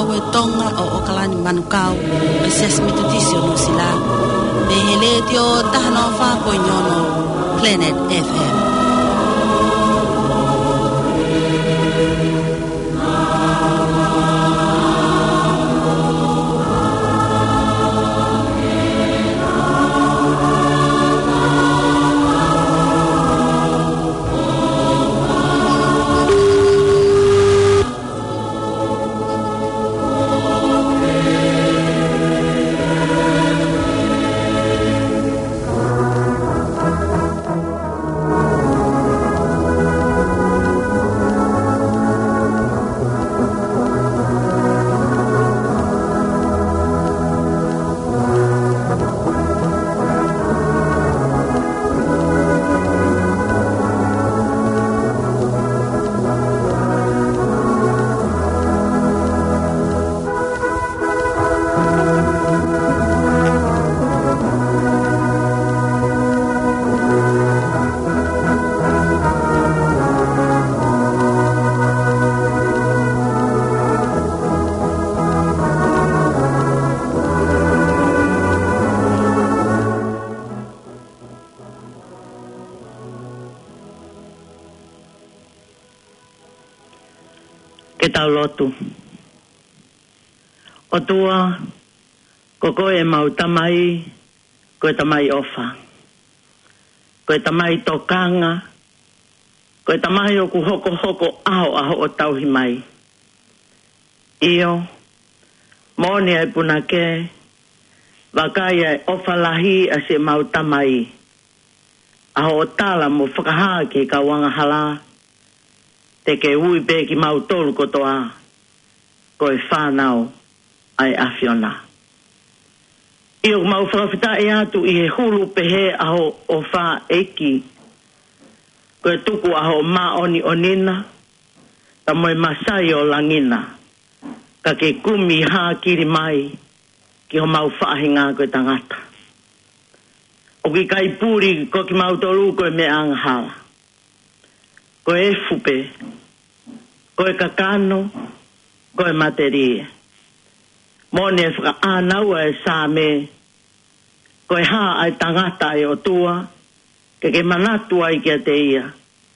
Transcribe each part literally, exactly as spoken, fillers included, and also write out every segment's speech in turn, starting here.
e tonga o o kalani manukau e sesame tutisi o nusila. Me hele tio tahano fa po nyono Planet F M. Tau lotu. O tua, ko koe mau tamai, koe tamai ofa. Koe tamai tokanga, koe tamai o ku hoko hoko aho aho o tauhi mai. Io, moni ai punake, wakai ai ofa lahi a se mau tamai. Aho o tala mo whakaha ke ka wanga hala, te ke ui pe ki mau tolu kotoa, koe whanau ai awhiona. Io mau whakawhita e atu i he hulu pehe aho o wha eki, koe tuku aho ma oni onina, ta moe masai o langina, ka ke kumi ha kiri mai, ki ho mau whaahinga koe tangata. O ki kai puri ko ki mau tolu koe me anghala. Koe e fupe, koe kakano, koe materie. Mone e whaka anau e sāme, koe ha ai tangata e o tua, ke ke manatu ai kia te ia.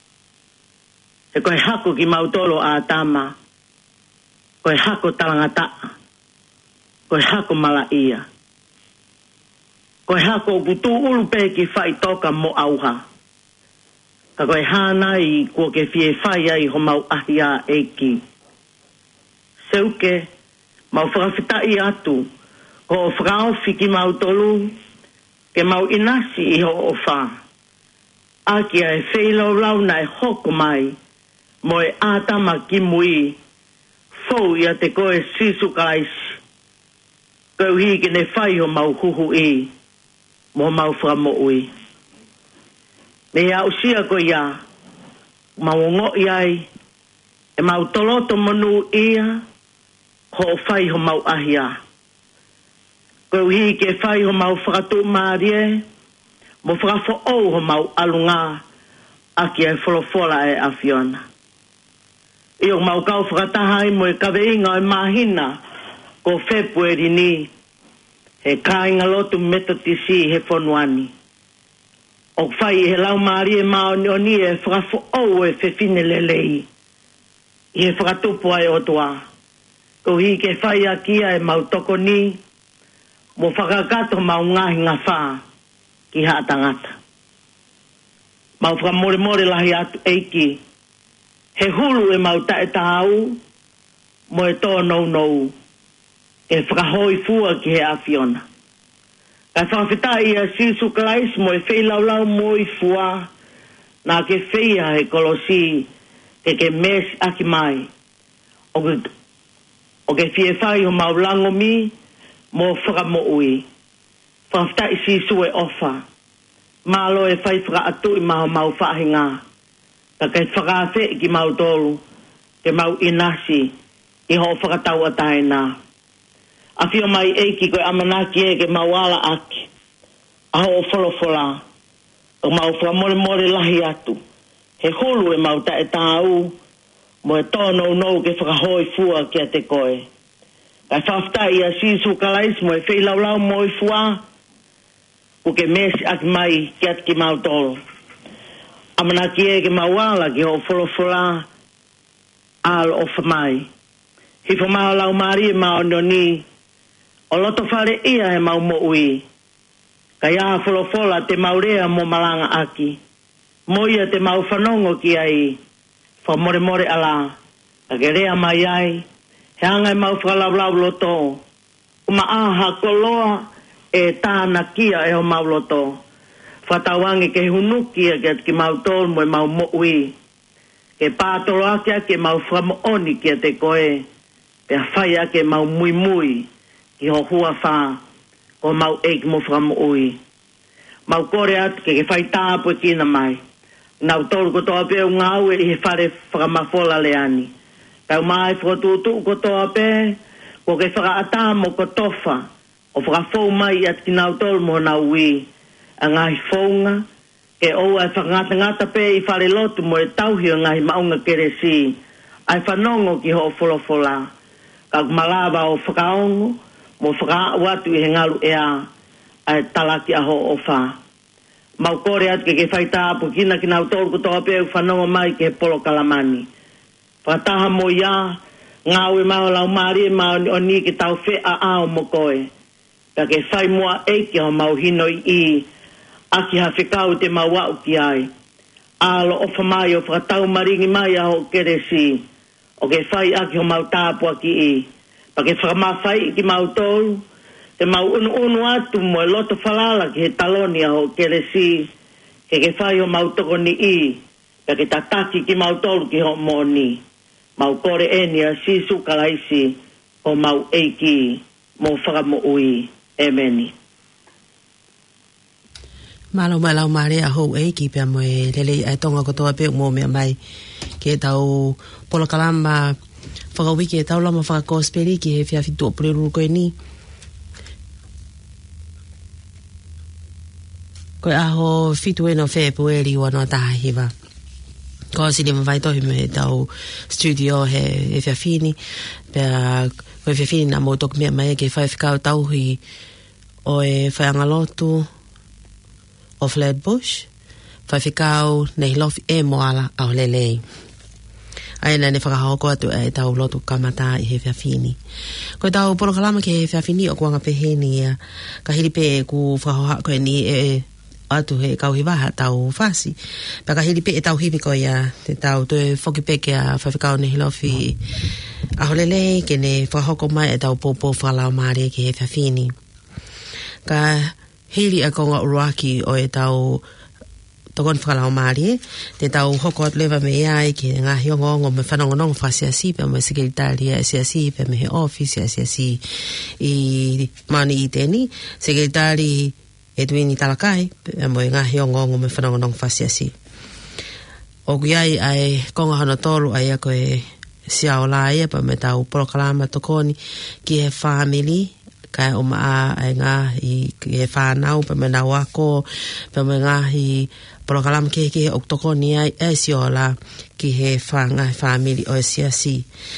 E koe hako ki mautolo a tama, koe hako talangata, koe hako mala ia. Koe hako kutu ulupe ki whai toka mo auha. Ka koe hana i kua ke fie whai ai ho mau ahia eki. Seuke, mau whakawhitai atu, ko o whakaofi ki mau tolu, ke mau inasi i ho o wha. Aki ai wheilau launa e hoko mai, mo e ātama ki mui, fou ia te koe sisu kalaisi. Kau hi ke ne whai ho mau huhu i, mo mau whamo ui. Me ia usia ko ia, mau ngo iai, e mau toloto manu ia, ho whai ho mau ahia. Kau hi ke whai ho mau whakatu maarie, mo whakafo au ho mau alunga, aki ai wholofola e awhiona. Io mau kau whakatahai mo e kaweinga e mahina, ko February ni, he kāinga lotu metotisi he whonuani. O whai he lau maari e mao ni o ni e whakafo au e whewhine lelei. I he whakatupu ai o toa. Ko hi ke whai a kia e mau toko ni, mo whakakato mau ngahi ngā wha ki haa tangata. Mau whakamore more lahi atu eiki, he hulu e mau tae tāu, mo e tō nou nou, e whakahoi fua ki he awhiona. Ka whawhitai a sisu kalais mo e wheilau mo i fua, nā ke wheia he kolosi, ke ke mes aki mai. O ke, o ke whie whai o mau lango mi, mo whakamo ui. Whawhitai sisu e ofa. Malo e whai whakaatu i maho mau whahinga. Ka ke whakawhe ki mau tolu, ke mau inasi, i ho whakatau atai nā. A whio mai eiki koe amanaki e ke mauala aki. Aho o wholofola. O mau whamore more lahi atu. He holu e mau tae tāu. Mo e tōnou nou ke whakahoi fua kia te koe. Ka whafta ia sisu kalais mo e whi lau lau mo i fua. Ko ke mesi aki mai ki at ki mautolo. Amana ki e ke mawala ki ho wholofola al o whamai. Hi whamau lau maari e mao noni. O loto whare ia e mau mo ui. Ka ia wholofola te maurea mo malanga aki. Mo ia te mau whanongo ki ai. Wha more more ala. Ka ke rea mai ai. He anga e mau whakalaulau loto. Uma aha koloa e tāna kia e ho mau loto. Whatawangi ke hunuki e ke ki mau tol mo e mau mo ui. Ke pātolo akia ke mau whamaoni ki te koe. Pe a whai ake mau mui mui. Ki ho hua wha. Ko mau eik mo whamo ui. Mau kore at ke ke whai tāpu e kina mai. Nau tolu ko toa pe o ngau e he whare whakamafola leani. Kau mai whakatutu ko toa pe. Ko ke whakaata mo ko tofa. O whakafou mai at ki nau tolu mo nau ui. A ngahi whaunga. Ke o ai whakangata ngata pe i whare lotu mo e tauhi o ngahi maunga kere si. Ai whanongo ki ho wholofola. Kau malawa o whakaongo. Mo whakaawatu i he ngalu ea. Ai talaki aho o wha. Mau kore at ke ke whaita apu kina ki nau tolu ko toa pe whanongo mai ke he polo kalamani. Whataha mo ia. Ngau e mao lau maari e mao o ni ki tau whe a ao mo koe. Ka ke whai mua eiki ho mau hino i i. Aki ha whekau te mau wau ki ai. Alo o whamai o whakatau maringi mai aho kere si. O ke whai aki ho mau tāpua ki i. Pa ke whakamawhai ki mau tolu. Te mau unu unu atu mo e loto whalala ki he taloni aho kere si. Ke ke whai ho mau toko ni i. Ka ke tataki ki mau tolu ki ho mo ni. Mau kore enia sisu kalaisi o mau eiki mo whakamo ui. Ameni. Malo malau mare a hou eiki pia mo e lele ai tonga kotoa pe mo mea mai. Ke tau polo kalama whakawiki e tau lama whakakosperi ki he whiawhitu o pureruru koe ni. Koe aho fitu e no whee pueri ua noa taha hiwa. Ko sini mawai tohi me tau studio he e whiawhini. Pea koe whiawhini na mo toku mea mai ke whai whikau tauhi o e whaiangalotu o Flatbush. Whai whikau nei lofi e moala au lelei. Aina ne whakahoko atu e tau lotu kamata i he whiawhini. Koe tau porokalama ke he whiawhini o kuanga peheni ia. Ka hiripe e ku whakahoha koe ni e atu he kauhiwaha tau whasi. Paka hiripe e tau hipiko ia te tau tue whokipeke a whawhikau ne hilofi aholelei ke ne whakahoko mai e tau popo whalau maare ke he whiawhini. Ka hiri a konga uruaki o e tau tokon whakalau maare te tau hoko at lewa me iai ke ngā hiongongo me whanongonongo whasiasi pe me sekretari a siasi pe me he office a siasi i mani i teni sekretari e tuini talakai, e mo ngā hiongongo me whanongonong whasiasi. O kuiai ai konga hana tolu ai ako e siao la ia pa me tau porokalama tokoni ki he family, kai o maa ai ngā i ki he whanau pa me nau ako, pa me ngā i porokalama ki he o tokoni ai e siao la ki he whanga family o e siasi.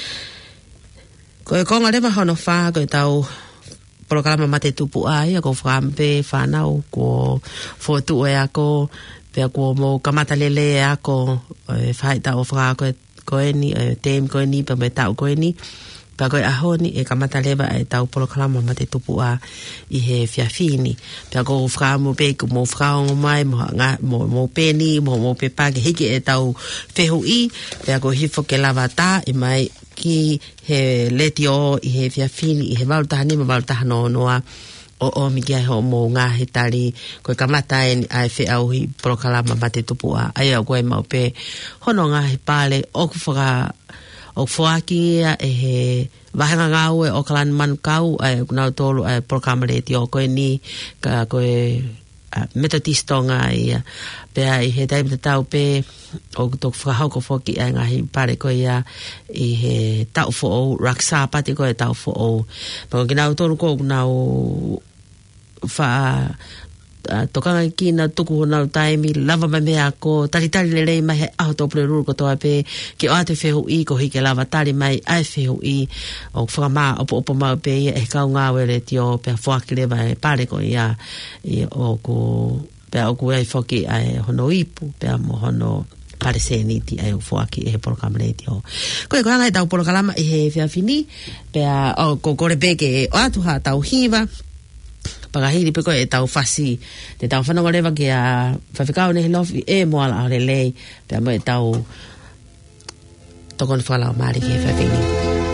Ko e konga lewa hana wha, ko e tau porokalama mate tupu ai, ako whampe, whanau, ko whotu e ako, pia ko mo kamata lele e ako, e whaita o whakako e koeni, e teim koeni, pa me tau koeni, pia koe ahoni e kamata lewa e tau porokalama mate tupu a i he whiawhini. Pia ko whakamu pe, ko mo whakaongo mai, mo, mo, mo peni, mo mo pe pake hiki e tau whehu i, pia ko hifo ke lava tā, i mai ki he leti o i he whiawhini, i he walutahani ma walutahano noa o o miki ai ho mo ngā he tari koe kamata e ai whi au hi porokalama mate tupu a ai au koe mau pe hono ngā he pāle o kuwhaka o whuaki e he wahanga ngau e o kalani manu kau ai kunau tolu ai porokalama leti o koe ni ka koe uh, metodisto ngā ia pea i he taimata tau pe o tōku whakahauko whoki ai ngahi pare koe ia i he tau fo o raksa pati koe tau fo o pako ki nau tonu kou nau wha tokanga kina tuku hona taimi lava mai mea ko tali tali lelei mai he aho tō pule ruru ko toa pe ke o ate whehu i ko hike lava tali mai ai whehu i o whakamā opo opo mau pe ia e kau ngā were ti o pe whuakile mai pare ko ia i o ko pe o ku ai whoki ai hono ipu pe mo hono pare se niti ai o whuaki e he porokamane ti o koe koe ngai tau porokalama i he whiawhini pe o ko kore peke o atu ha tau hiva pagahiri pe koe e tau fasi te tau whanau lewa ke a whawhikau ne he lofi e moala o le lei pe mo e tau tokon whalau maari ki he whiawhini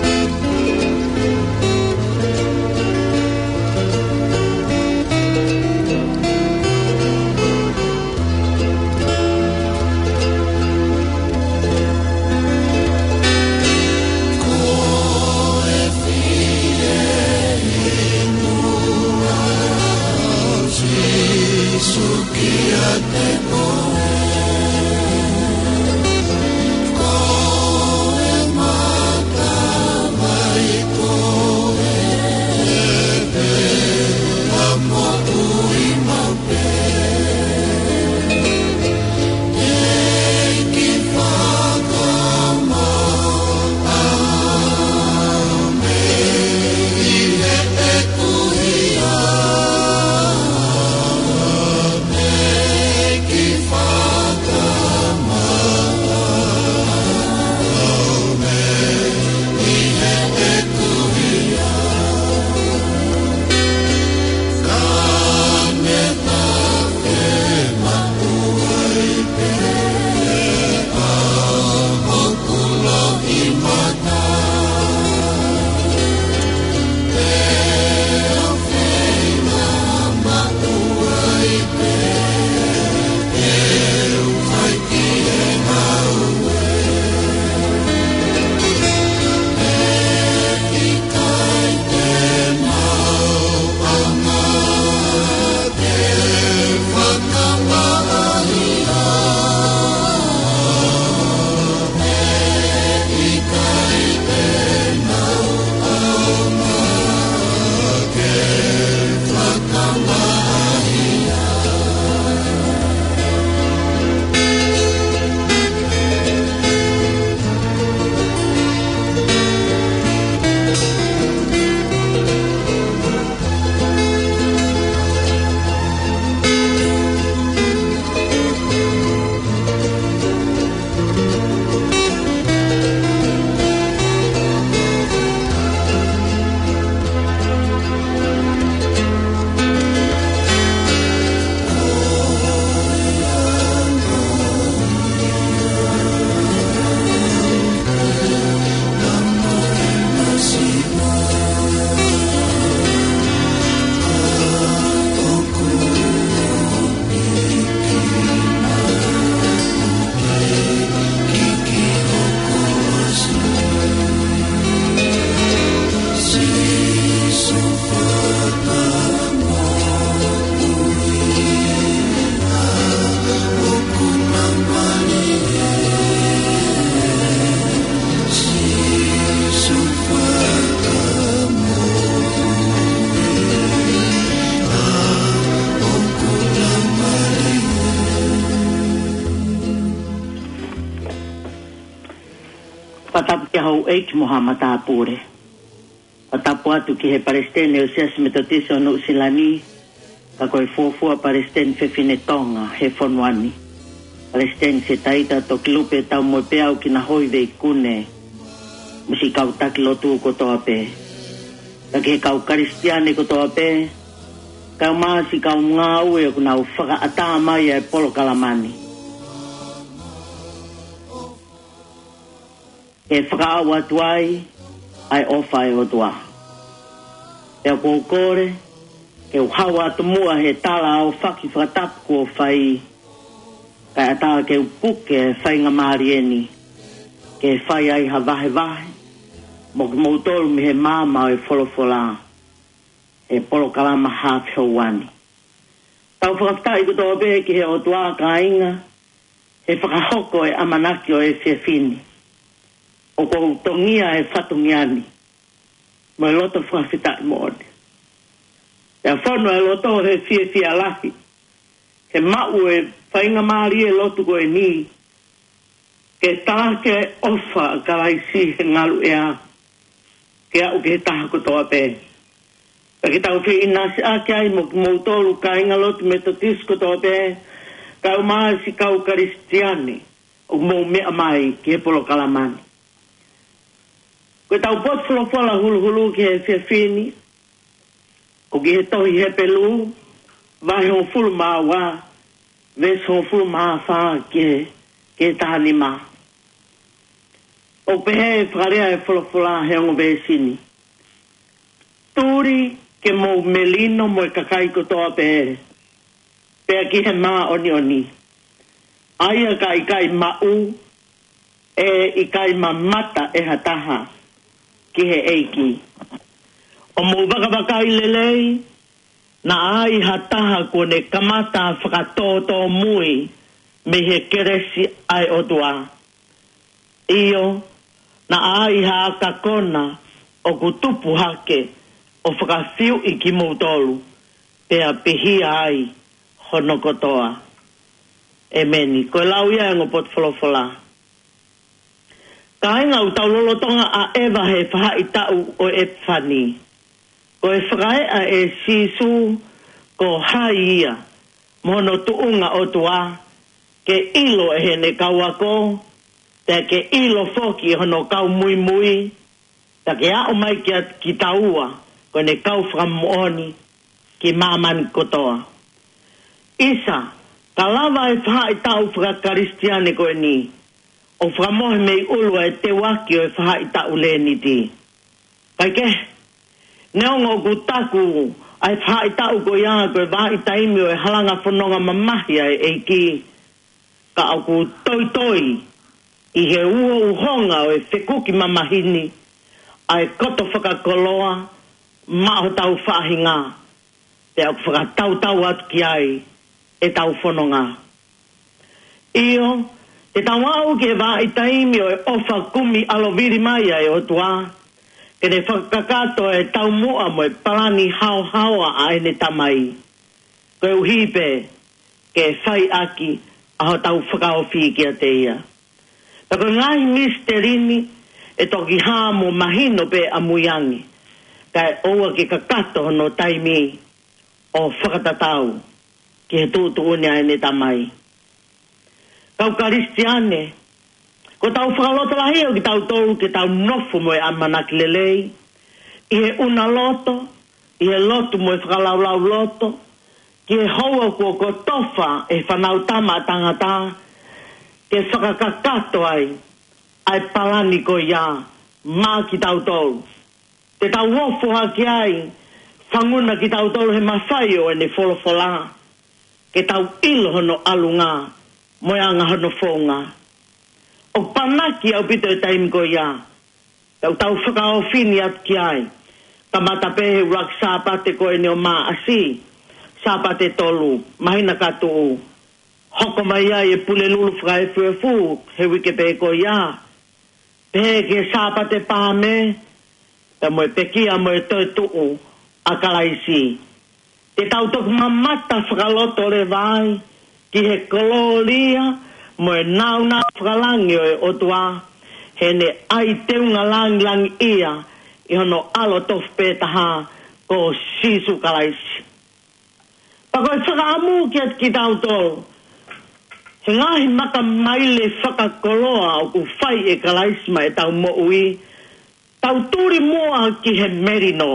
H Muhammad Apure. Atapu atu ki he Palestine o sias metotisi o no usilani. Kako e fofua Palestine fefine tonga he fonwani. Palestine se taita to kilupe tau moepea o kina hoive ikune. Musi kau taki lotu ko toa pe. Taki he kau karistiane ko toa pe. Kau maasi kau ngau e kuna ufaka ata mai e polo kalamani. E whakaawa tuai, ai ofai o tua. E kōkore, ke uhawa atumua he tala o whaki whakatapu o whai. Kai ata ke upuke e whainga marieni. Ke whai ai ha vahe vahe. Mo ke moutoru mi he māma o e wholofola. E polo kalama hāwhi ho wani. Tau whakaftai ko tō be ki he o tua ka inga. He whakahoko e amanaki o e whiawhini. O ko tongia e whatungiani. Mo e loto whawhita i mōne. E whanua e loto he fia fia lahi. Ke mau e whainga maari e lotu koe ni. Ke tā ke ofa kalaisi he ngalu e a. Ke au ke taha kotoa pē. Ke tau whi inasi a ke ai mo tolu ka inga lotu metodist kotoa pē. Ka u maa si kau karistiani. O mo mea mai ki he polo kalamani. Ko tau pot wholofola hulu hulu ki he whiawhini. O ki he tohi he pelu. Vahe o fulu maa wā. Ves o fulu maa whā ki he, ki he tahani maa. O pehe e whakarea e wholofola he ongo vesini. Turi ke mo melino mo e kakai kotoa pehe. Pea ki he maa oni oni. Aia ka ikai mau e ikai mamata e hataha ki he eiki. O mo baka baka i lelei na ai hataha kone kamata whakatoto mui me he keresi ai otua. Iyo na ai haka kona o kutupu hake o whakawhiu i ki moutolu pea pehi ai hono kotoa. E meni, koe lau ia ngo pot wholofola. Ka inga u tau lolotonga a ewa he whaha i tau o e whani. Koe whakai a e sisu ko hai ia. Mono tuunga o tua. Ke ilo e he ne kauako. Te ke ilo foki hono kau mui mui. Ta ke a o mai ki, ki taua. Koe ne kau whakamuoni ki mamani kotoa. Isa. Ka lava e wha i tau whakakaristiane koe ni. O whakamohe mei ulua e te waki o e wha i tau le ni ti. Kai ke? Neongo ku taku ai wha i tau koe ia koe wha i taimi o e halanga whanonga mamahia e eiki. Ka au ku toi toi i he ua uhonga o e whekuki mamahini. Ai koto whakakoloa maho tau whahinga. Te au whakatau tau atu ki ai. E tau whanonga. Iyo, te tau au ke wā i taimi o e ofa kumi aloviri mai ai o tua. Ke ne whakakato e tau mua mo e palani hao haoa a ene tamai. Koe uhipe ke whai aki aho tau whakaofi ki a te ia. Tako ngai misterini e toki haa mo mahino pe a muiangi. Kai oua ke kakato no taimi o whakatatau. Ki he tūtu une ai ne tamai. Kau karistiane. Ko tau whakaloto lahi o ki tau tolu ki tau nofu mo e amanaki lelei. I he una loto. I he lotu mo e whakalaulau loto. Ki he hoa kua ko tofa e whanau tama tangata. Ke whakakakato ai. Ai palani ko ia. Mā ki tau tolu. Te tau wofu haki ai. Whanguna ki tau tolu he mawhai o e ne wholofola. Ke tau ilo hono alunga, moeanga hono whonga. O panaki au pito e taimi ko ia. Tau tau whakao whini atu ki ai. Kamata pehe urak sāpate ko e neo mā asi. Sāpate tolu, mahina katu. Hoko mai ai e pule lulu whakae fuefu, he wike pehe ko ia. Pehe ke sāpate pāme, ta moe pekia moe toi tuu, a kalaisi. Te tau toku mamata whakaloto re vai, ki he koloria, mo e nauna whakalangi o e otua, he ne ai teunga langi langi ia, i hono alo tofu pētaha, ko sisu kalaisi. Pako e whakaamu ki at ki tau tolu, he ngahi maka maile whakakoloa o ku whai e kalaisi ma e tau mo ui, tau turi mua ki he merino.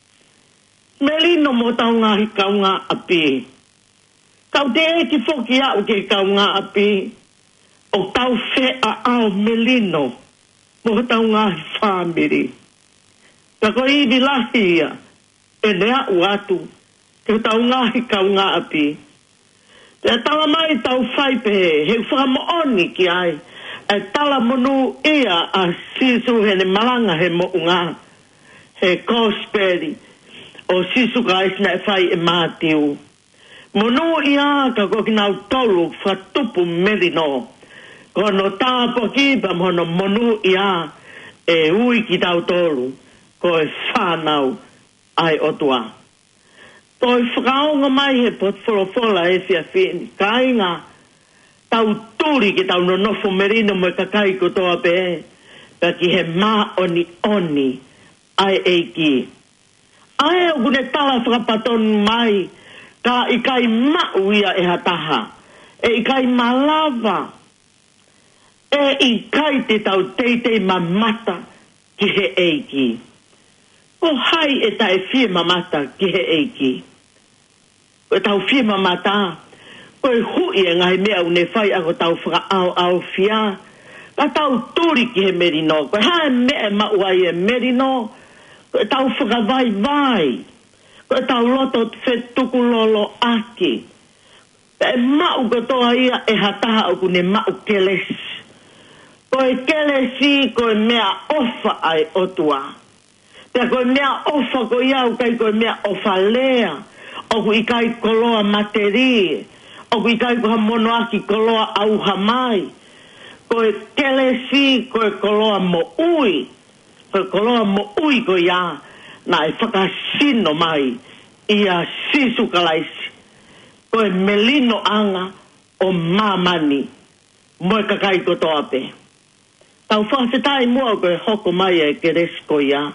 Melino mo tau ngahi kaunga api. Kau te eki whoki au ke kaunga api. O tau whea au melino. Mo tau ngahi whamiri. Kako iwi lahi ia. E nea uatu. Ke tau ngahi kaunga api. Te tala mai tau whaipehe. He whakamooni ki ai. E tala monu ia a sisu he ne malanga he mo unga. He kosperi. O sisu ka isna e whai e mātiu. Mono ia ka koki nau tolu whatupu merino. Kono tāpo ki pa mono monu ia e ui ki tau tolu. Ko e whanau ai otua. Ko i whakaonga mai he potwholofola e fia whini. Ka inga tau tūri ki tau no nofo merino mo kakai ko toa pe. Ka ki he mā oni oni ai eiki. Ai o kune tala whakapatonu mai. Ka i kai mau ia e hataha. E i kai malava. E i kai te tau teitei mamata ki he eiki. Ko hai e tae fie mamata ki he eiki. Ko tau fie mamata. Ko e hui e ngai mea une whai ako tau whaka au au fia. Ka tau turi ki he merino. Ko hae mea mau ai e merino. Ko e tau whaka vai vai. Ko e tau loto te tuku lolo aki. E mau ko toa ia e hataha o kune mau kelesi. Ko e kelesi ko e mea ofa ai otua. Pea ko e mea ofa ko iau kai ko e mea ofa lea. O ku i kai koloa materi. O ku i kai ko ha mono aki koloa auha mai. Ko e kelesi ko e koloa mo ui. Ko e koloa mo ui ko ia. Na e whakasino mai. Ia sisu kalaisi. Ko e melino anga o mamani. Mo e kakai ko toa pe. Tau whaasetai mua ko e hoko mai e ke resko ia.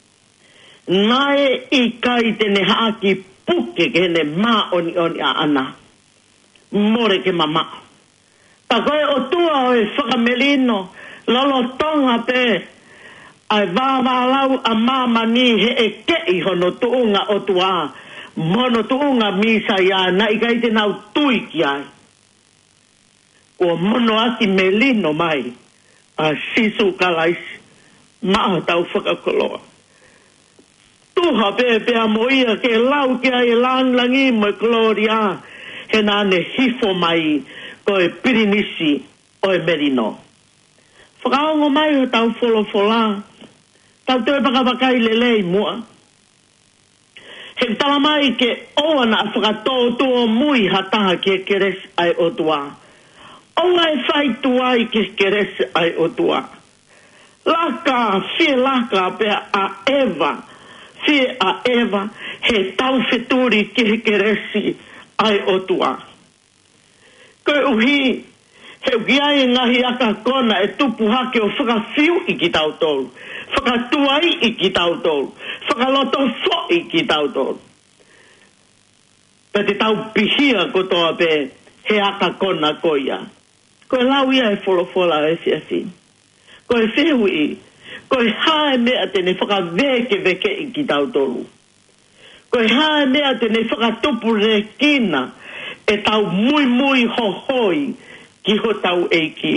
Nae i kai tene haaki puke ke hene maa oni oni a ana. More ke mama. Ta koe o tua o e whakamelino. Lolo tonga pe. Ai wāwālau a mamani he e kei hono tuunga o tua. Mono tuunga misa ia na i kai te nau tui ki ai. Ko mono aki melino mai. A sisu kalaisi. Maa tau whakakoloa. Tuha pe pe a moia ke lau ki ai lang langi mo e gloria. He nane hifo mai ko e pirinisi o e merino. Whakaongo mai o tau wholofola. Tau te whakawakai lelei mua. He tala mai ke oana a whakatō tō mui hataha ke keres ai o tua. Oa e whai tuai ke keres ai o tua. Laka, fie laka pea a Eva. Fie a Eva he tau wheturi ke keresi ai o tua. Koe uhi, he ukiai ngahi aka kona e tupu hake o whakawhiu i ki tau tolu. Whakatuai i ki tau tolu. Whakaloto fo i ki tau tolu. Pe te tau pihia ko toa pe he aka kona koia. Koe lau ia e wholofola e fiafi. Koe whihu i. Koe hae mea tene whakaveke veke i ki tau tolu. Koe hae mea tene whakatupu re kina e tau mui mui hohoi ki ho tau eiki.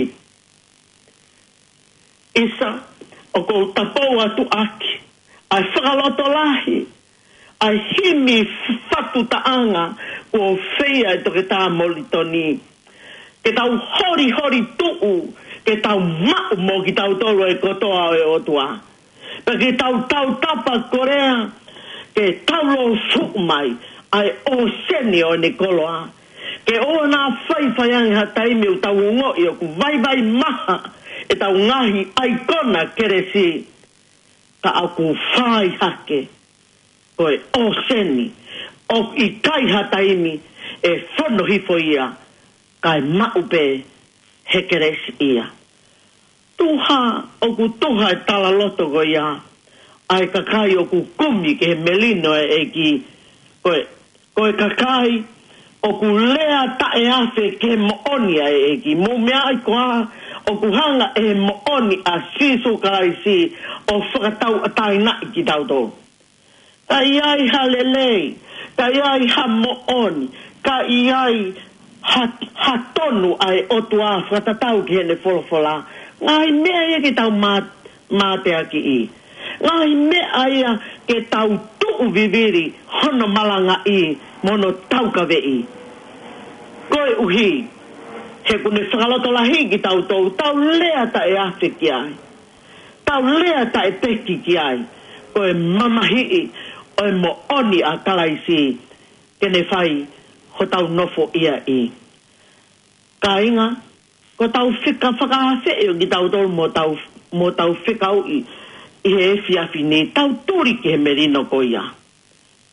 Isa, o kou tapou atu aki, ai whakaloto lahi, ai himi whatu taanga o whea e toke tā molitoni. Ke tau hori hori tuu, ke tau mau mo ki tau tolo e kotoa e otua. Pa ke tau tau tapa korea, ke tau lo suku mai, ai o seni o ne koloa. Ke o nā whai whaiangi ha taimi o tau ungo i o ku vai vai maha e tau ngahi ai kona keresi. Ka au ku whai hake, koe o seni, o i kai ha taimi e whono hifo ia, kai maupe he keresi ia. Tuha, o ku tuha e tala loto ko ia, ai kakai o ku kumi ke he melino e eki, koe, koe kakai, o ku lea tae afe ke mooni a eki, mo mea ai koa, o ku hanga e mooni a siso kaisi, o whakatau a taina i ki tau tō. Ka iai ha lelei, ka iai ha mooni, ka iai ha, ha tonu ai o tua whakatatau ki hene wholofola. Ngai mea ia ke tau mā, mātea ki i. Ngai mea ia ke tau tuu viviri hono malanga i mono taukawe i. Koe uhi, he kune whakaloto lahi ki tau tau, tau lea ta e afe ki ai. Tau lea ta e peki ki ai. Koe mamahi i, oe mo oni a kalaisi, kene whai, ho tau nofo ia i. Ka inga, ko tau whika whakahafe e o ki tau tau mo tau, mo tau whikau i, i he e fiafi ni, tau turi ki he merino ko ia.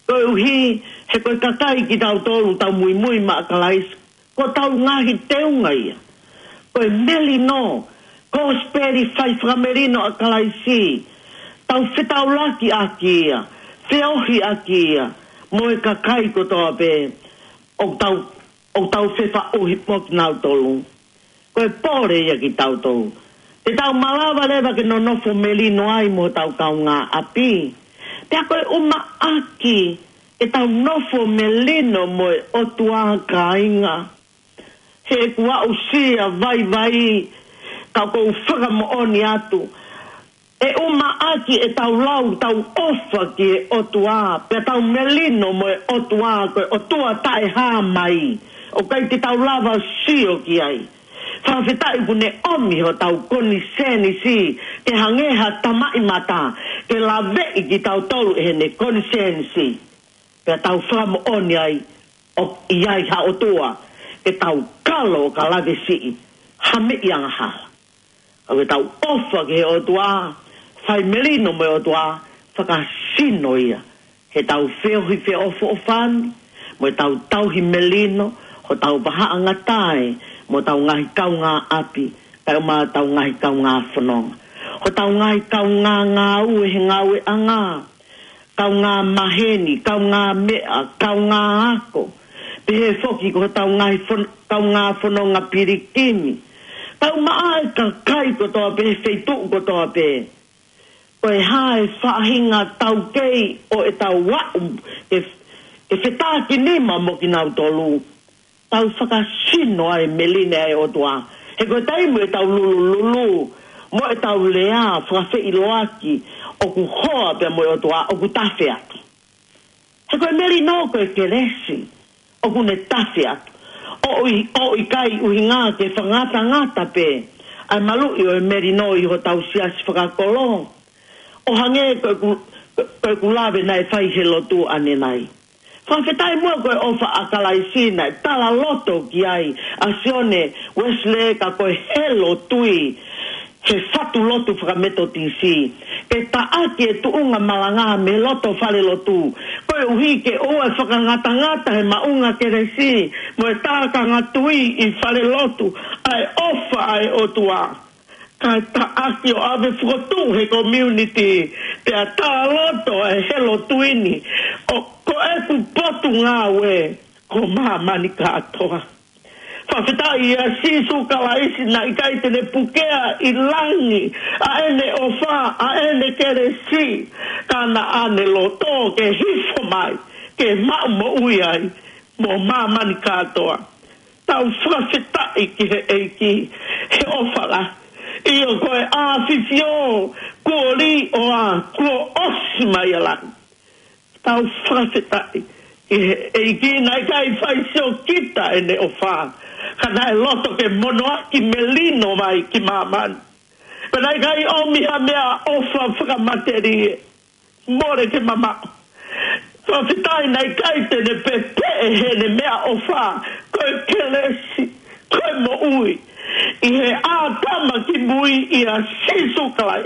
ko uhi he ko kakai ki tau tolu tau mui mui ma kalais ko tau ngahi teunga ia ko meli no ko speri fai framerino a kalaisi tau fitau laki aki ia feohi aki ia mo e kakai ko toa pe o tau o tau fefa uhi pok nau tolu ko e pore ia ki tau tolu te tau malawa lewa ke no nofo melino ai mo tau kau ngā api. Te a koe uma aki e tau nofo melino mo e otua ka inga. He kua usia vai vai kau kou whaka mo oni atu. E uma aki e tau lau tau ofa ki e otua. Pe tau melino mo e otua koe otua tae hā mai. O kai te tau lava sio ki ai. Whawhetai kune omi ho tau koni seni si, te hangeha tamai mata, te la vei ki tau tolu e hene koni seni si. Pea tau whamo oni ai, o iai ha o toa, te tau kalo o ka lave si, hame ianga hala. Au e tau ofa ke he o toa, whai melino me o toa, whakasino ia, he tau wheohi whe ofo o whani, mo e tau tauhi melino, ho tau paha angatai, mo tau ngahi kau ngā api, kai ma tau ngahi kau ngā whanonga. Ho tau ngahi kau ngā ngā ue he ngā ue a ngā, kau ngā maheni, kau ngā mea, kau ngā ako. Pe he whoki ko tau ngahi kau ngā whanonga pirikimi. Tau maa e ka kai ko toa pe, he wheitu ko toa pe. Ko e hae whahinga tau kei o e tau wau, e, e whetaki nima mo ki nau tolu. Tau whakasino ai meline ai o toa. He koe taimu e tau lulu lulu, mo e tau lea whakawhi iloaki, o ku hoa pe mo e o toa, o ku tawhi atu. He koe meri no koe ke resi, o ku ne tawhi atu. O i, o i kai uhi ngā ke whangata ngata pe, ai malu i o e meri no i ho tau siasi whakakolo. O hange koe ku, koe ku lawe nai whai he lotu ane nai. Whawhetai mua koe ofa akalaisina, tala loto ki ai, a sione, Wesley ka koe helo tui, he fatu lotu whakameto tisi, ke ta aki e tuunga malanga me loto whale lotu, koe uhi ke oe whakangata ngata he maunga keresi, mo e tāka ngatui i whale lotu, ai ofa ai otua. Kai ta aki o ave whakotu he community, te a tā loto e helo tuini, o ko e ku potu ngā we, ko maa mani katoa. Whawhetai a sisu kalaisi na i kai tene pukea i langi, a ene o wha, a ene kere si, kana ane loto ke hifo mai, ke mau mo ui ai, mo maa mani katoa. Tau whawhetai ki he eiki, he ofala. Io koe a fifio, kua li o a, kua osi mai ala. Tau whawhetai, e ki nai kai whai seo kita e ne o wha. Kana e loto ke monoaki melino mai ki mamani. Pa nai kai o miha mea ofa whakamateri e. More ke mama. Whawhetai nai kai te ne pepe e he ne mea o wha. Koe kelesi, koe mo ui. I he ātama ki mui i a sisu kalai.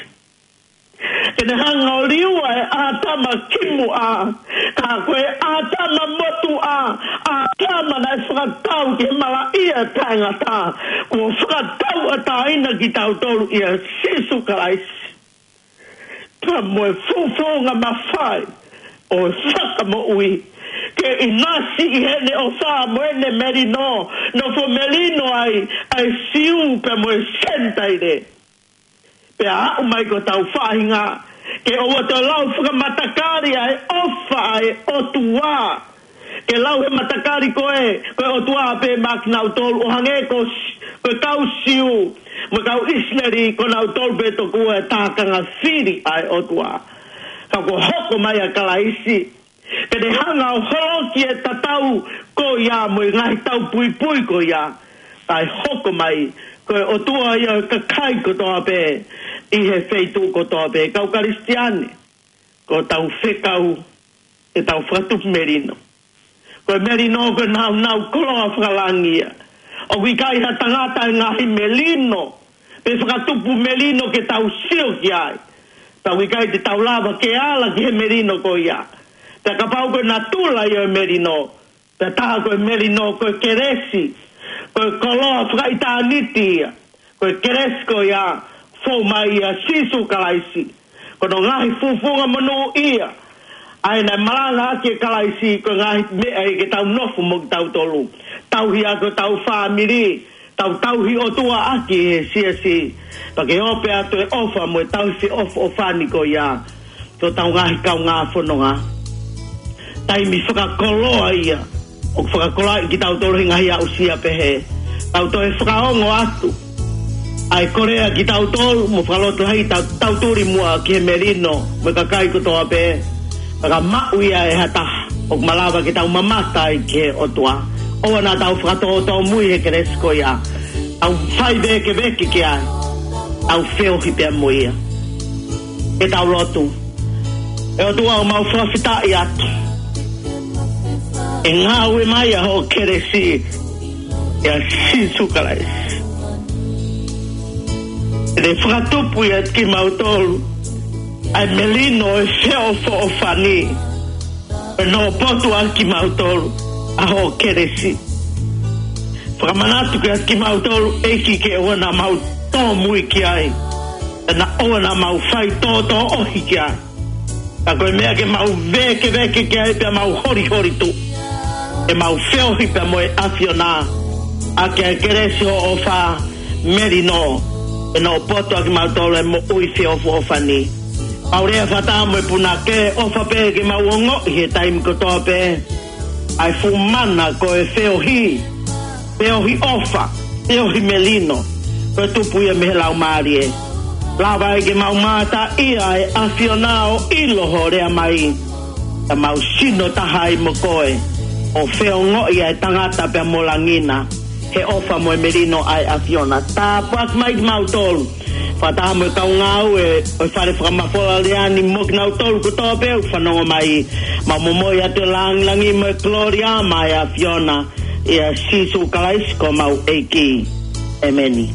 E ne hanga o liua e ātama ki mu a. Ka koe ātama motu a. Ātama nai whakatau ki mala ia tangata. Ko whakatau a taina ki tau tolu i a sisu kalai. Ka moe fufonga mawhai. O whaka mo ui. Ke inasi i hene o wha moene merino, no fo melino ai, ai siu pe moe sentaire. Pe a umai ko tau whahinga, ke o wato lau whakamatakari ai ofa ai otua. Ke lau he matakari koe, koe otua pe maknau tolu, o hange ko, koe kau siu, mo kau isleri ko nau tolu pe to kua tākanga whiri ai otua. Kau ko hoko mai a kalaisi, Pene hanga o holoki e tatau ko ia mo i ngai tau pui pui ko ia. Tai hoko mai ko e o tua ia kakai ko toa pe i he feitu ko toa pe kau karistiane. Ko tau whekau e tau whatupu merino. Ko e merino ko nau nau koloa whakalangia. O wikai ha tangata e ngahi melino. Pe whakatupu melino ke tau sio ki ai. Tau wikai te tau lava ke ala ki he merino ko ia. Te kapau koe nā tūla i o merino. Te taha koe merino koe keresi. Koe koloa whakaitāniti ia. Koe keresi koe ia fō mai ia sisu kalaisi. Kono ngahi fufunga manu ia. Ai nai maranga ake kalaisi koe ngahi mea i ke tau nofu mo ki tau tolu. Tau hi ako tau whaamiri. Tau tau hi o tua aki he sia si. Pake ope ato e ofa mo e tau fi ofa o whani ko ia. Ko tau ngahi kau ngā whanonga. Tai mi whakakoloa ia. O whakakoloa i ki tau tolu hi ngahi a usia pehe. Tau to e whakaongo atu. Ai korea ki tau tolu mo whakaloto hei tau, tau turi mua ki he merino. Mo kakai ko toa pehe. Paka mau ia e hataha. O malawa ki tau mamata i ki he otua. Oa nā tau whakatoa tau mui he keresko ia. Au whai veke veke ki ai. Au wheo hi pia mui ia. E tau lotu. E o tua o mau whawhita i atu. E ngā ue mai a ho keresi. E a sisu kalais. E de whakatupu i at ki mau tolu. Ai melino e wheo fo o whani. E no potu al ki mau tolu. Aho keresi. Whakamanatu ki at ki mau tolu eki ke oa na mau tō mui ki ai. E na oa na mau whai tō tō ohi ki ai. Ka koe mea ke mau veke veke ki ai pia mau hori hori tu. E mau wheo hi pia moe awhiona. A ke ai keresi ho o wha merino. E no poto a ki mau tolu e mo ui whio fu o whani. Aurea whata mo e puna ke ofa pe ki mau ongo i he taimi kotoa pe. Ai fumana ko e feo hi. Feo hi ofa. Feo hi melino. Ko e tupu ia mehe lau maari e. Lava e ke mau mata ia e awhionao iloho rea mai. Ta mau sino taha i mo koe. O feo ngo ia e tangata pia molangina. He ofa mo e melino ai awhiona. Ta puak mai ki mau tolu. Whataha mo e kau ngau e o whare whakamafola leani mo ki nau tolu ko tō peu whanonga mai. Ma momoi atu lang langi mo e Gloria mai a Fiona e a sisu kalais ko mau eiki. Emeni.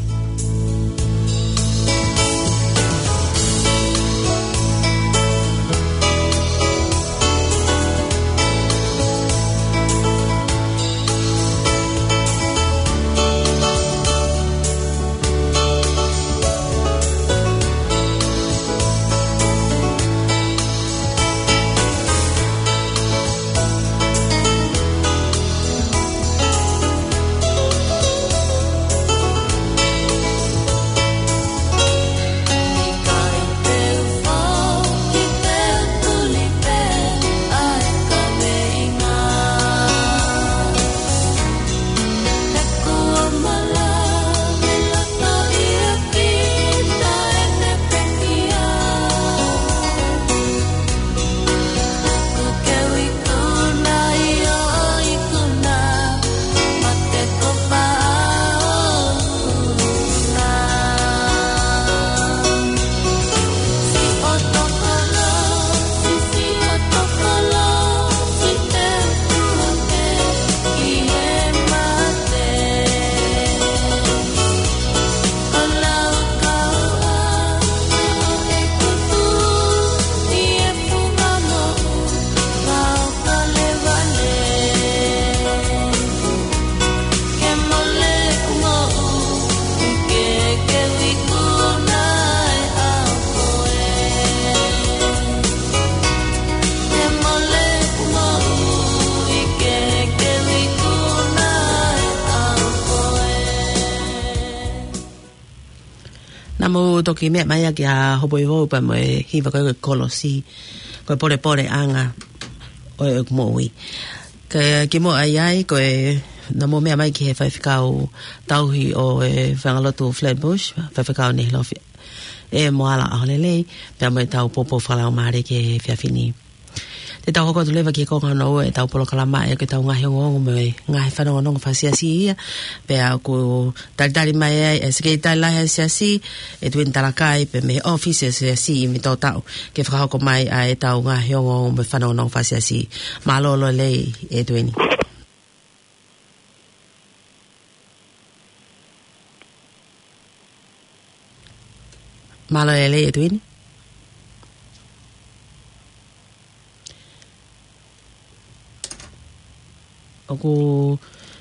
Namo toki mea mai ki a hopo i vau pa mo e hiva koe kolosi koe pore pore anga o e kumoi. Ka ki mo ai ai koe namo mea mai ki he whaiwhikau tauhi o e whangalotu Flatbush, whaiwhikau ni hilofi e moala aholelei, pia mo e tau popo whalau maare ki he whiawhini. Te tau hoko tu lewa ki konga no e tau polo kalama e ke tau ngahi ongo me ngahi whanonga nonga whasiasi ia pea ku taritari mai ai e sikei tai lahi siasi e tuin tarakai pe me office siasi i mi tau tau ke whakahoko mai a e tau ngahi ongo me whanonga nonga whasiasi malolo lei e tuini. Malolo lei e tuini. o ku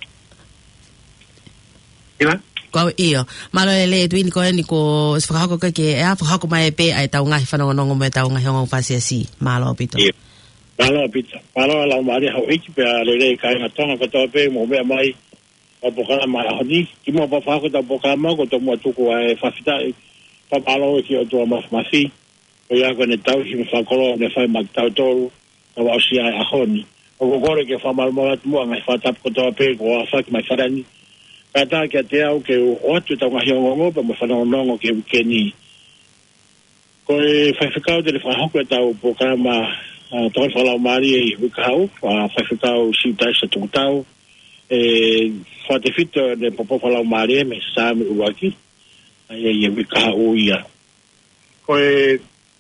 ila ko io ma le le tu ni ko ni ko sfa ko ke e a fa ko mai pe ai tau ngai fa no no me tau ngai ngong fa si si ma lo pito malo pizza malo la mari ho iki pe le le kai na tonga ko to pe mo me mai o pokala mai honi ki mo pa fa ko to pokala ko to mo tu ko e fa fita pa malo ki o to ma ma si o ya ko ne tau ki fa ko ne fa ma tau to o wa si ai honi o ko gore ke fa mal mo at mo ngai fa tap ko to pe ko fa ki mai fa ni kata ke te au ke o tu ta ngai ngo pa mo fa no no ke ke ni ko e fa fa de fa ho ko ta o pokala tau whalau maari e hukau, whaiwhakau siutai sa tūtau, e whate whito ne popo whalau maari e me sāmi uwaki, e e hukau ia. Ko e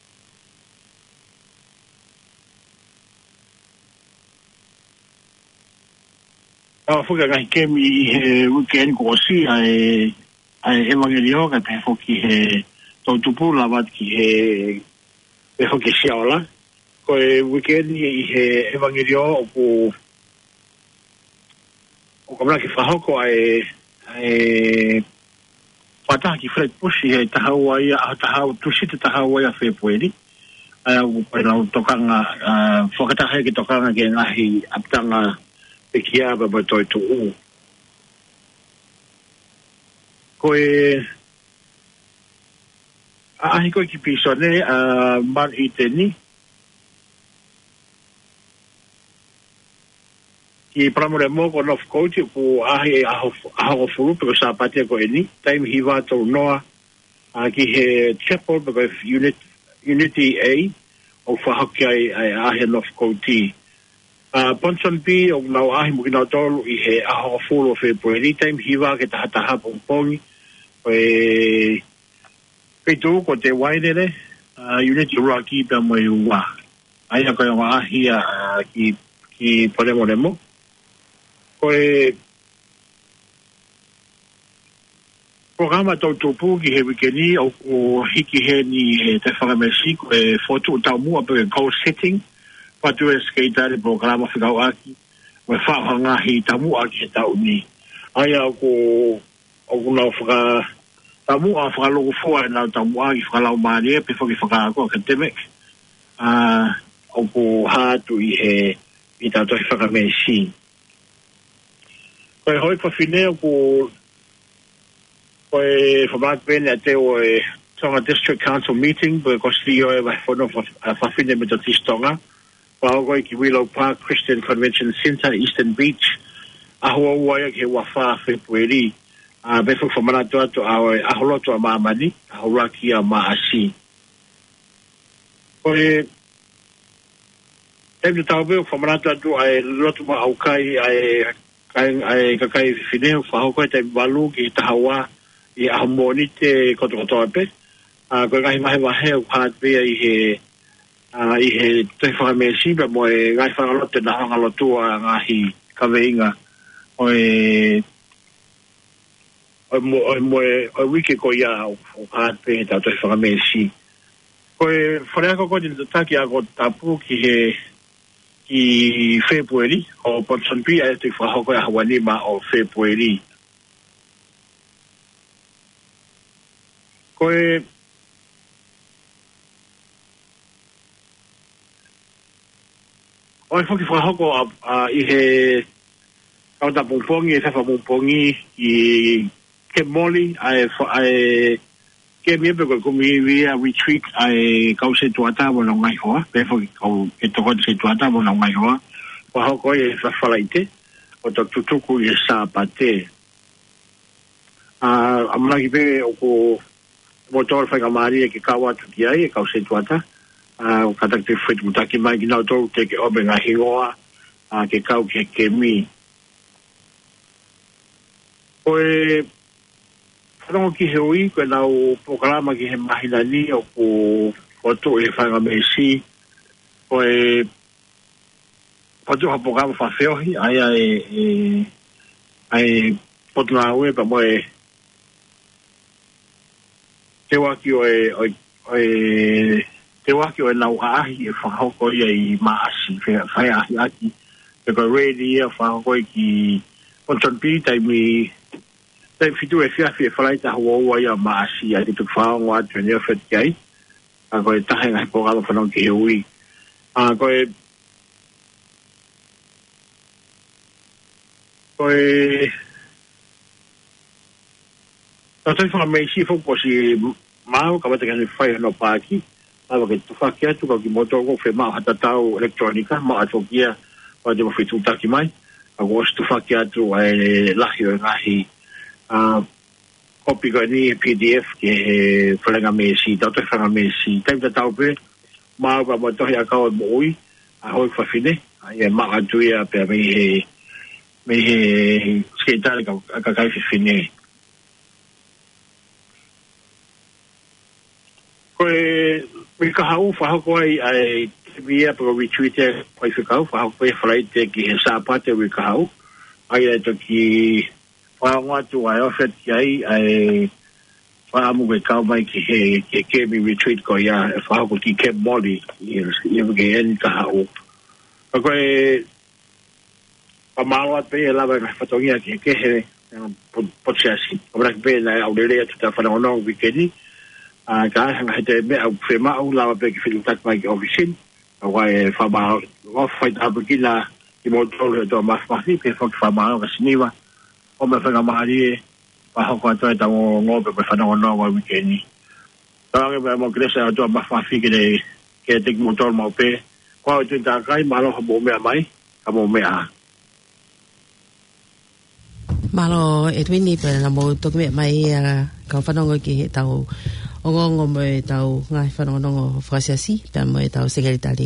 awa whuka ngahi kemi i he weekend ko osi ai ai evangelio ka te whoki he tautupu lawat ki he e whoki siaola. Ko e weekend i he evangelio o ku o kamana ki whahoko ai ai whataha ki Fred Bush i he tahau ai a tahau tusita tahau ai a whepueri ai au koe nau tokanga whakataha ki tokanga ke ngahi aptanga pe kia baba toi tu u ko e ahi koe ki pisone man i teni ki pramore mo ko North Coast ko ahi aho aho fulu pe sa patia ko eni time hiva to noa ki he chapel be unit unity A o fahakai ai ahi North Coast a Ponson B o na ahi mo kina tolu i he aho fulu fe po eni time hiva ke ta ta ha pong e pe tu ko te wainere unity rocky pe mo wa ai ko ahi ki ki podemos demo koe programa tau tupu ki he wikeni o ko hiki he ni he te whakamesi koe fotu tau mua pe goal setting patu e skaitare programa whikau aki koe whahanga hi tau mua ki he tau ni aia o ko o ko nau whaka tau mua whakalogo fua e nau tau mua ki whakalau maari e pe whaki whakaako academic o ko hatu i he i tau tohi whakamesi koe hoi whawhinea ko koe whamak bene a te o e Tonga District Council meeting koe kosrio e whawhono whawhine me to tistonga whao koe ki Willow Park Christian Convention Centre Eastern Beach ahua uaia ke wawha whepueri a befu whamanato ato a aholoto a maamani ahoraki a maasi koe Tēmtu tau beo whamanato atu ai lotu ma aukai ai kai ai kakai fineo whahoko e te walu ki tahawa i ahamoni te koto koto ape a koe ngai mahe mahe o paat bea i he i he te whakamesi pa mo e ngai whangalote na hangalotua ngahi kaweinga o e o mo o mo o wike ko ia o paat bea tau te whakamesi koe whareako koe ni taki a ko tapu ki he ki February o Ponson B a te whahoko a hawani ma o February. Koe oi whaki whahoko a i he kauta pungpongi e whawha pungpongi i ke moli ai ke miebe koe kumi a retreat ai kau se tuata mo na ngai hoa pe fo kau e toko se tuata mo na ngai hoa wa ho ko e whawhalaite o to tutuku e sa pate a amna ki pe o ko motor fa kamari e ke kawa tu ki ai e kau se tuata a o kata te fit mutaki mai ki na to te ke obe nga higoa a ke kau ke ke mi koe Whanongo ki he ui, koe nau pokalama ki he mahina ni o ko foto e whanga mesi, koe foto ha pokalama whawheohi, ai ai ai foto na ue pa moe te waki o e o e te waki o e nau aahi e whahoko ia i maasi, whai ahi aki, Te ko radio fa ko ki on ton pi tai mi tai fitu e fia fia fai ta ho wa ya ma si a tu fa wa tu ne fet kai. A ko ta ha ko ga fa no ki ui. A ko ko ta tai fa me si fo ko si ma ka ba te ka fai no pa ki. A ko tu fa ki tu ko ki moto ko fe ma hata tau electronica ma a to kia wa de fitu ta ki mai. A ko tu fa ki tu ai la hi nga hi. A kopi ko ni P D F ke flenga me si ta to flenga me si ta ta pe ma ba mo to ya ka o moi a ho fa fine ai ma a tu ya pe me me se ta ka ka ka fine ko me ka ha u fa ko ai ai via pro retreat ko fi ka fa ko flight ki sa pa te we ka u ai to ki fa wa tu ai ofet ai ai fa mu ke ka mai ki he ke ke mi retreat ko ya fa ko ki ke body ye ye ke en ka u ko e pa malwa pe la ba fa to ya ke ke he po sia si ora ke pe na au le ta fa no no weekend a ka ha te me au fe ma au la pe ki fi tak mai office wa e fa ba wa fa ta bu ki la ki mo to le to ma fa si pe fa fa ma ga siniwa o me whanga maari e paha kua toi ta mo ngope pe whanau no wa wikeni. Tānge pe mo kresa a toa mawhawhi ke ne ke te ki motor mau pe. Kua o tui tākai malo ha mo mea mai, ka mo mea. Malo e tuini pe na mo toki mea mai ka whanongo ki he tau ongongo mo e tau ngai whanongo whakasiasi pe mo e tau sengeritari.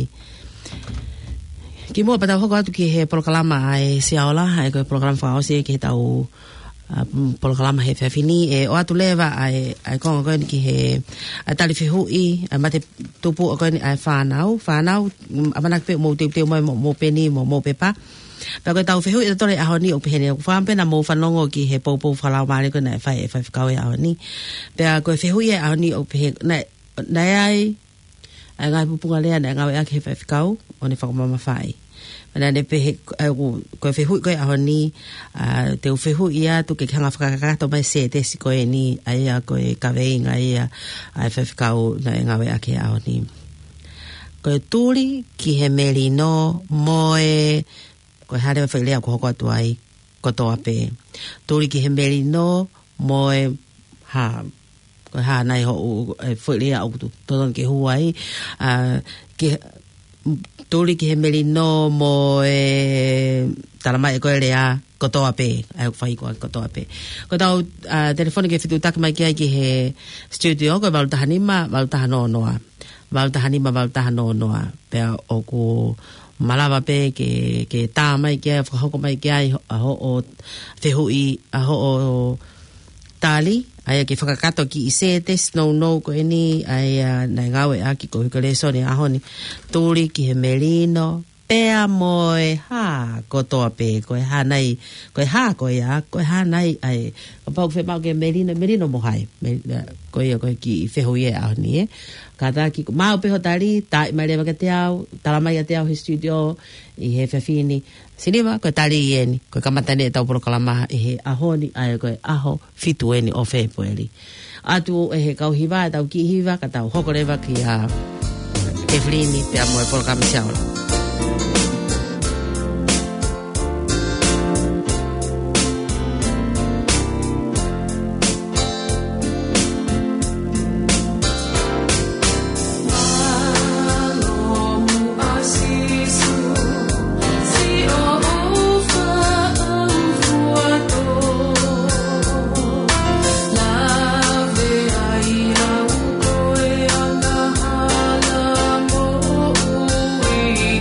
Ki mua patau hoko atu ki he polokalama ai siaola, ai koe polokalama whakaosi ki he tau uh, polokalama he whiawhini. E o atu lewa ai, ai konga koe ki he a tali whihui, a mate tupu o koe ai whanau, whanau, a manak pe mo teu teu mo mo peni mo mo pepa. Pea koe tau whihui e tore aho ni o pehene o whampena mo whanongo ki he poupou whalau maare koe nai whai e whai whakau e aho ni. Pea koe whihui e aho ni o pehene, nai ai, ai ngai pupunga lea nai ngau e ake he whai whakau, o ne whakamama whai. Mana ne pehe koe whehui koe aho ni te u whehui ia tu ke kanga whakakakato mai se te si koe ni ai a koe kaweinga ia ai whewhikau na e ngawe ake aho ni. Koe tūri ki he meri no moe koe harewa whailea ko hoko atu ai kotoa pe. Tūri ki he meri no moe ha koe ha nai ho whailea au tu tonon ke huai ki tūri ki he meri no mo e talamai e koe rea kotoa pe, ai whai koa kotoa pe. Ko tau uh, telefoni ke whitu taki mai ki ai ki he studio, koe walu taha nima, walu taha no noa. Walu taha nima, walu taha no noa. Pea o ku malawa pe ke, ke tā mai ki ai, whakahoko mai ki ai, aho o whihui, aho o tāli, ai ke whakakato ki i se te snow no ko eni ai uh, nai ngawe a ki ko hikale soni aho ni tūri ki he merino pea moe ha kotoa pe koe ha nai koe ha koe a koe ha nai ai o pau whe mau ke merino merino mo hai koe koe ki i whehui e aho ni e ka tā ki mau peho tari tā i mai rewa ke te au talamai a te au he studio i he whewhini sinima koe tari i eni koe kamatane e tau porokalamaha i he aho ni ai koe aho fitu eni o whepoeli atu e he kau hiwa e tau ki hiwa ka tau hoko rewa ki a Keflini pe a moe porokalama siaola. We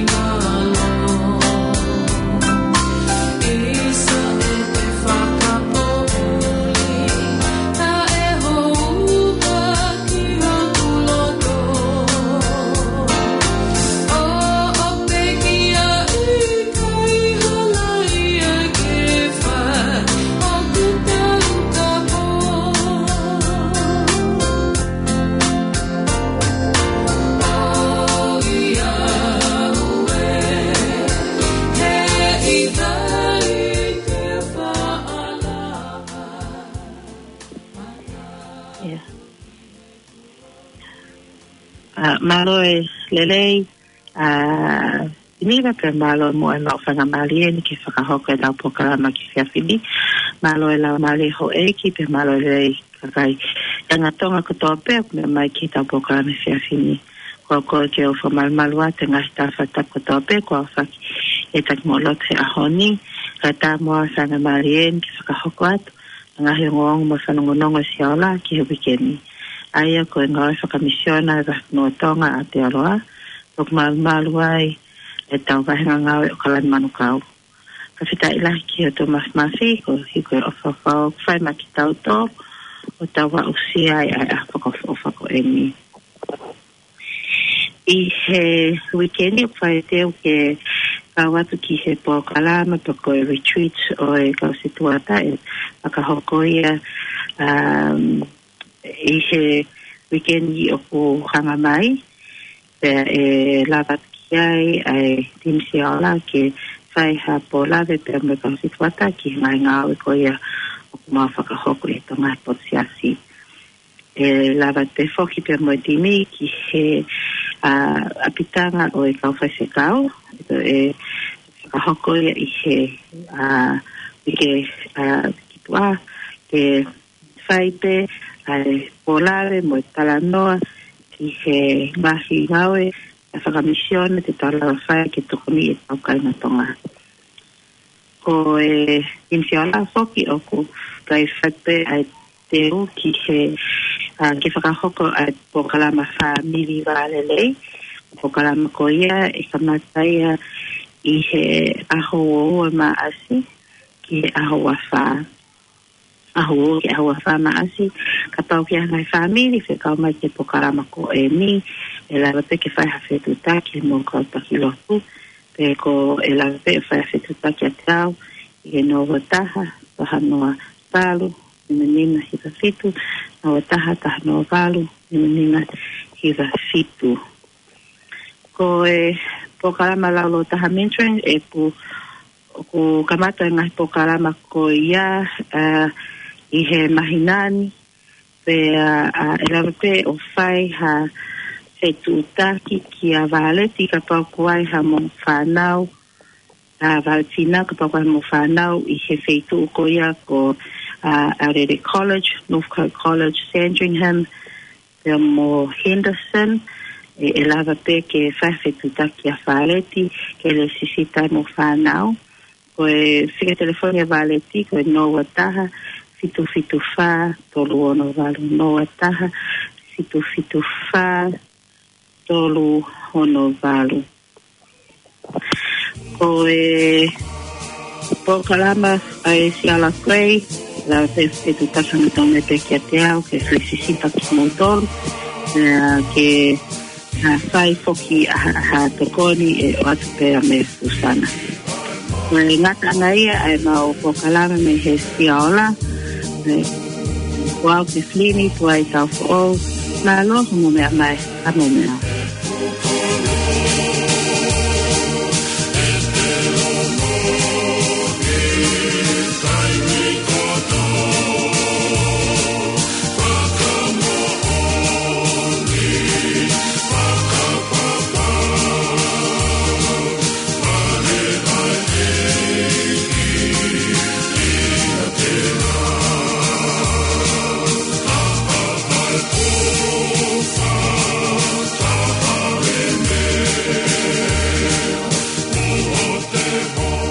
malo e lelei a Nira pe malo mo e mau whanga mali e ni ki whakahoko e tau pokarama ki whiawhini. Malo e lau mali ho e ki pe malo e lei kakai tangatonga katoa pēo me mai ki tau pokarama whiawhini. Kua koe ke o whamalmalua te ngahi tawhata katoa pēo kua whaki e taki mo lote a honi. Ka tā moa whanga mali e ni ki whakahoko atu. Ngahi ngongo mo whanongonongo si aola ki he wikeni. Aia koe ngāi whakamisiona e whakanoa tonga a te aroa. Tok malmalua e e tau wahenga ngāwe o Kalani Manukau. Ka whita ilahi ki o Thomas Murphy, ko hiko e ofa whao whai maki tau tō, o tau wa usia e ai a whako o whako e mi. I he weekendi o whai teo ke kawatu ki he pō kalama, pako e retreat o e kau situata e wakahokoia um, i he weekendi o ku hanga mai, pe e lavat ai ai tim si ala ke sai ha pola de te me ka situata ki mai ngau ko ia o ma fa ka hoko e tonga pot si asi e lava te foki pe mo timi ki he a apitanga o e ka fa se kau e ka hoko ia i he a ke a ki tua ke sai pe ai polare mo talanoa ki he mahi ngau e whakamisione te tala whai ke tokoni e tau kaina tonga. Ko e infiona whoki o ku kai whakpe ai te u ki he uh, ke whakahoko ai pokalama wha miri wālelei. Pokalama ko ia e kamataia i he aho o ua ma asi ki he aho wa wha. Aho o ki aho wa wha ma asi ka pau ki hangai wha miri whe kau mai te pokalama ko e mi e la pe ke fai hafetu taki mo ka taki lotu pe ko e la pe fai hafetu taki atau i e no wataha taha noa palu ni menina hiva fitu no wataha taha noa palu ni menina hiva fitu ko e pokalama laulo taha mentoring e pu ku kamata ngai pokalama ko ia uh, i he mahinani pe uh, uh, e la pe o fai ha e tūtaki ki a Valeti ka pau kuai ha mo whanau a Valetina ka pau kuai mo whanau i he wheitu ko ia ko uh, Arere College, Northcote College, Sandringham pe mo Henderson e, e lava pe ke whai tūtaki a Valeti ke le sisita mo whanau ko e whika telefoni a Valeti ko e no wataha fitu fitu wha tolu ono walu no wataha fitu fitu wha tolu hono valu. Ko e pokalama ai si ala koe, la te e tu tasanga tome te kia te au, ke felicita ki motor, ke ha fai foki ha tokoni e o atu pera me Susana. Ko e ngata ngaia ai mau pokalama me he si aola, Ko au ke flini, ko ai tau fo o, na aloha mo mea mai, a mo mea.